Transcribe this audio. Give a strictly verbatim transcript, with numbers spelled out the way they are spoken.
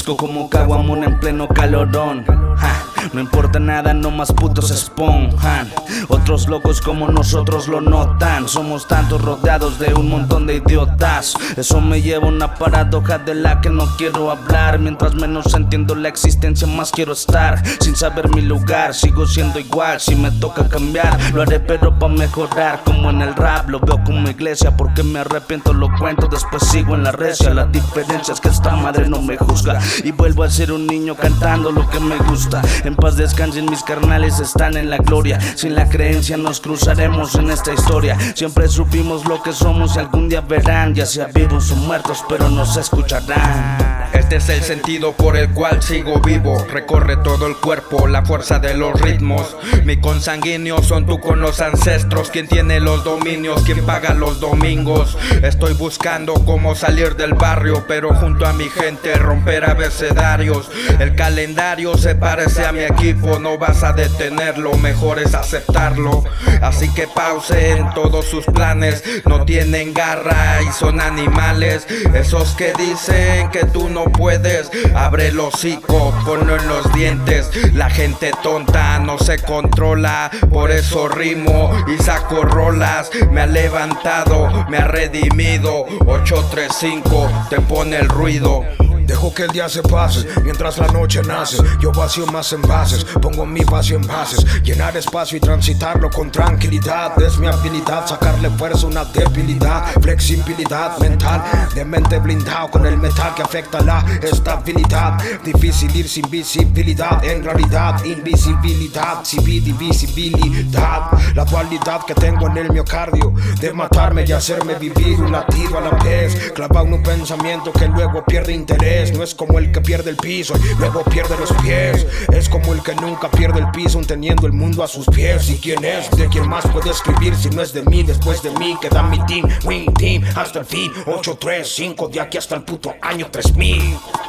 Fresco como caguamón en pleno calorón. Ja, no importa nada, no más putos esponjan. Otros locos como nosotros lo notan. Somos tantos rodeados de un montón de idiotas. Eso me lleva a una paradoja de la que no quiero hablar. Mientras menos entiendo la existencia, más quiero estar. Sin saber mi lugar, sigo siendo igual. Si me toca cambiar, lo haré pero pa' mejorar. Como en el rap, lo veo como iglesia. Porque me arrepiento, lo cuento, después sigo en la recia. La diferencia es que esta madre no me juzga. Y vuelvo a ser un niño cantando lo que me gusta. En paz descansen, mis carnales están en la gloria. Sin la creencia nos cruzaremos en esta historia. Siempre supimos lo que somos y algún día verán, ya sea vivos o muertos, pero nos escucharán. Este es el sentido por el cual sigo vivo. Recorre todo el cuerpo, la fuerza de los ritmos. Mi consanguíneo son tú con los ancestros. Quien tiene los dominios, quien paga los domingos. Estoy buscando cómo salir del barrio, pero junto a mi gente romper abecedarios. El calendario se parece a mi equipo, no vas a detenerlo, mejor es aceptarlo. Así que pausen todos sus planes, no tienen garra y son animales. Esos que dicen que tú no puedes, abre el hocico, ponlo en los dientes. La gente tonta no se controla, por eso rimo y saco rolas. Me ha levantado, me ha redimido. Ocho tres cinco te pone el ruido. Dejo que el día se pase, mientras la noche nace. Yo vacío más envases, pongo mi vacío en bases. Llenar espacio y transitarlo con tranquilidad es mi habilidad, sacarle fuerza a una debilidad. Flexibilidad mental, de mente blindado con el metal que afecta la estabilidad. Difícil ir sin visibilidad, en realidad invisibilidad, civil divisibilidad. La dualidad que tengo en el miocardio, de matarme y hacerme vivir un latido a la vez. Clavado en un pensamiento que luego pierde interés. No es como el que pierde el piso y luego pierde los pies. Es como el que nunca pierde el piso teniendo el mundo a sus pies. ¿Y quién es? ¿De quién más puede escribir si no es de mí? Después de mí queda mi team, win team hasta el fin. Ocho tres cinco de aquí hasta el puto año tres mil.